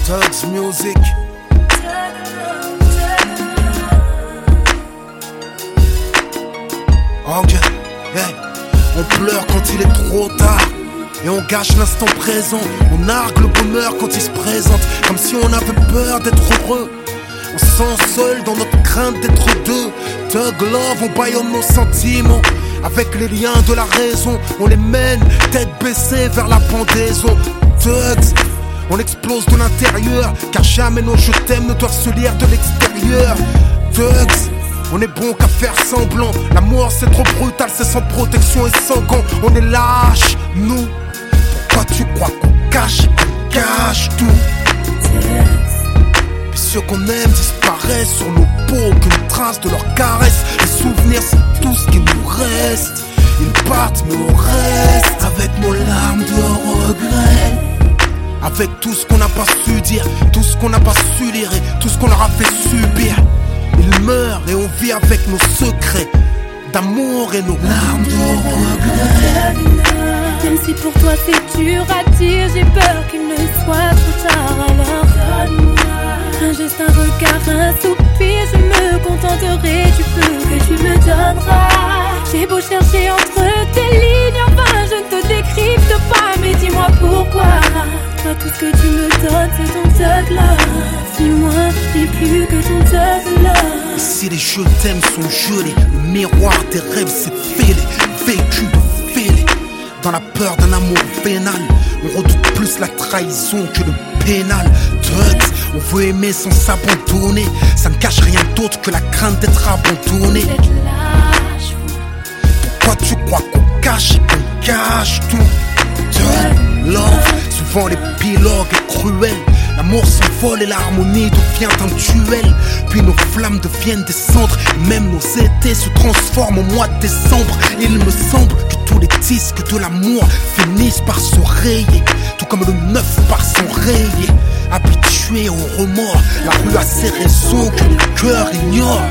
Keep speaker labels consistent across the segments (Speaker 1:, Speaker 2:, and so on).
Speaker 1: Thugs Music. Ok, hey. On pleure quand il est trop tard et on gâche l'instant présent. On nargue le bonheur quand il se présente, comme si on avait peur d'être heureux. On se sent seul dans notre crainte d'être deux. Thug love, on bâillonne nos sentiments. Avec les liens de la raison, on les mène tête baissée vers la pendaison. Thugs, on explose de l'intérieur, car jamais nos je t'aime ne doivent se lire de l'extérieur. Thugs, on est bon qu'à faire semblant. L'amour c'est trop brutal, c'est sans protection et sans gants. On est lâche, nous. Pourquoi tu crois qu'on cache tout? Puis ceux qu'on aime disparaissent sur nos peaux, qu'une trace de leur caresse. Les souvenirs c'est tout ce qui nous reste. Ils partent mais on reste avec nos larmes de regret. Avec tout ce qu'on n'a pas su dire, tout ce qu'on n'a pas su lire et tout ce qu'on leur a fait subir. Ils meurent et on vit avec nos secrets d'amour et nos larmes de regret.
Speaker 2: Même si pour toi c'est dur à dire, j'ai peur qu'il ne soit trop tard. Alors donne-moi un geste, un regard, un soupir. Je me contenterai du peu que tu me donneras. J'ai beau chercher entre tes lignes, enfin je ne te décrypte pas. Mais dis-moi pourquoi. Toi tout ce que tu me donnes c'est ton thug love. Dis-moi, c'est plus que ton thug love.
Speaker 1: Et si les je t'aime sont gelés, le miroir des rêves s'est fêlé, vécu de fêlé. Dans la peur d'un amour vénal, on redoute plus la trahison que le pénal. Thugs, on veut aimer sans s'abandonner. Ça ne cache rien d'autre que la crainte d'être abandonné. Pourquoi tu crois qu'on cache tout? Thug love, souvent l'épilogue est cruel. L'amour s'envole et l'harmonie devient un duel. Puis nos flammes deviennent des cendres, et même nos étés se transforment au mois de décembre. Il me semble que tous les disques de l'amour finissent par se rayer, tout comme le neuf par s'enrayer. Habitué au remords, la rue a ses raisons que le cœur ignore.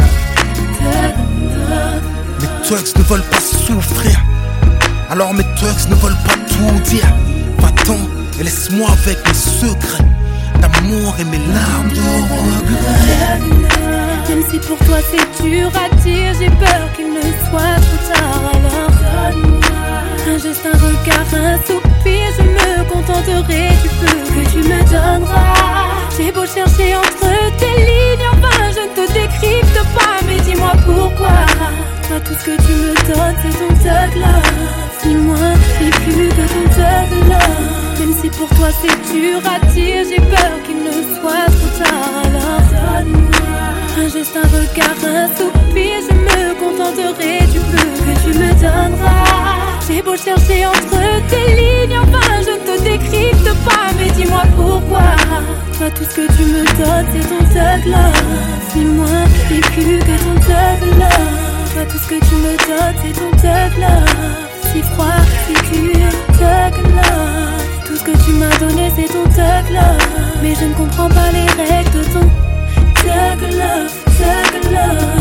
Speaker 1: Mes thugs ne veulent pas souffrir, alors mes thugs ne veulent pas tout dire. Va-t'en et laisse-moi avec mes secrets d'amour et mes larmes de regret.
Speaker 2: Même si pour toi c'est dur à dire, j'ai peur qu'il ne soit trop tard. Alors donne-moi un geste, un regard, un soupir. Je me contenterai du peu que tu me donneras. J'ai beau chercher entre tes lignes, enfin je ne te décrypte pas. Mais dis-moi pourquoi. Toi tout ce que tu me donnes c'est ton thug love. Dis-moi, c'est plus que ton thug love. Même si pour toi c'est dur à dire, j'ai peur qu'il ne soit trop tard. Alors donne-moi un geste, un regard, un soupir. Je me contenterai du peu que tu me donneras. J'ai beau chercher entre tes lignes, enfin je ne te décrypte pas. Mais dis-moi pourquoi. Toi tout ce que tu me donnes c'est ton thug love. Dis-moi, c'est plus que ton thug love. Toi tout ce que tu me donnes c'est ton thug love. Si froid, si dur, thug love. Tout ce que tu m'as donné c'est ton thug love. Mais je ne comprends pas les règles de ton thug love, thug love.